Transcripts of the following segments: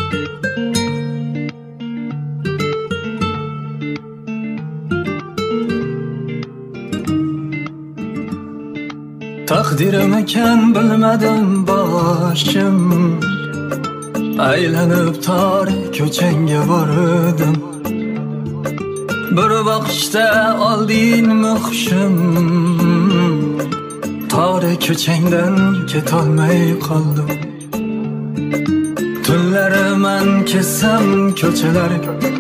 Takdirim eken bilmedim başım, aylanıp tarih köçenge vardım. Bir bakışta aldın mıhşım, tarih köçengden ketolmay kaldım. Tunları men kessem köçeler,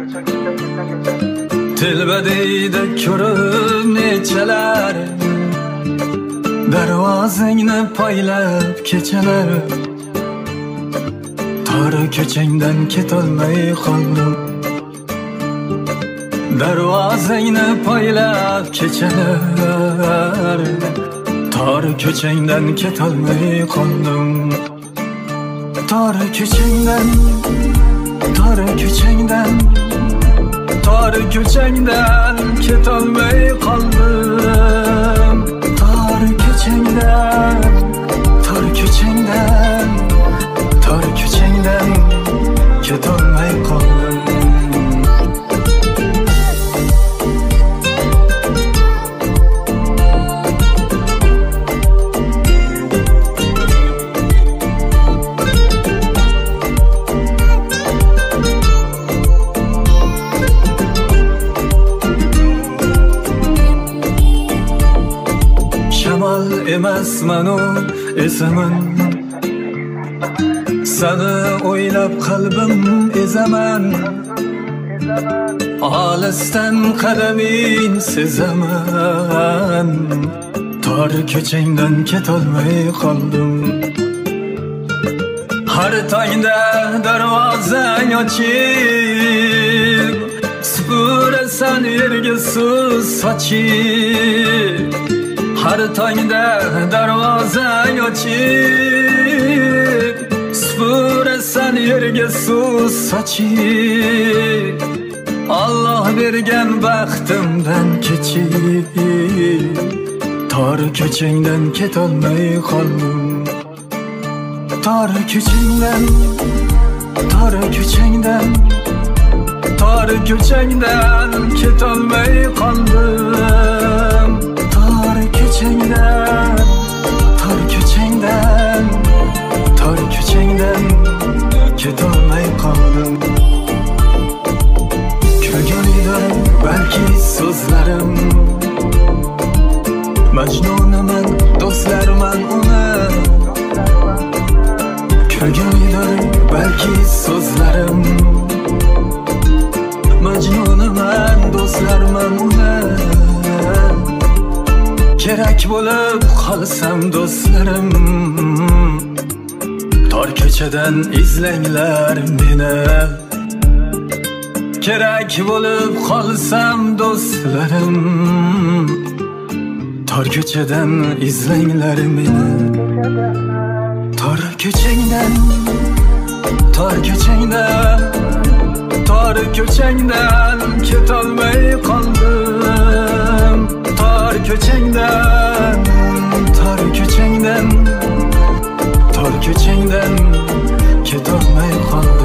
tilbedeyde körüp neçeler. Darvozangni poylab kechalar, tori ko'changdan ketolmay qoldim. Darvozangni poylab kechalar, tori ko'changdan ketolmay qoldim. Tori ko'changdan, tori ko'changdan, tori ko'changdan ketolmay qoldim. Tor ko'changdan, tor ko'changdan, tor ko'changdan ketolmay qoldim. Emasman o esaman, seni o'ylab qalbim ezaman. Olisdan qadaming sezaman, tor ko'changdan ketolmay qoldim. Har tongda darvozang ochib, supurasan yerga suv sochib. Har tongda darvozang ochib, supurasan yerga suv sochib. Alloh bergan baxtimdan kechib, tor ko'changdan ketolmay qoldim. Tor ko'changdan, tor ko'changdan, tor ko'changdan ketolmay qoldim. Tor ko'changdan, tor ko'changdan, tor ko'changdan ketolmay qoldim. Ko'rganidan balki so'zlarim, majnunaman, do'stlarman uni. Ko'rganidan balki so'zlarim, majnunaman, do'stlarman uni. Kerak bo'lib qolsam do'stlarim, tor ko'chadan izlanglar meni. Kerak bo'lib qolsam do'stlarim, tor ko'chadan izlanglar meni. Tor ko'changdan, tor ko'changdan, tor ko'changdan ketolmay qoldim. Tor ko'changdan, tor ko'changdan, tor ko'changdan ketolmay qoldim.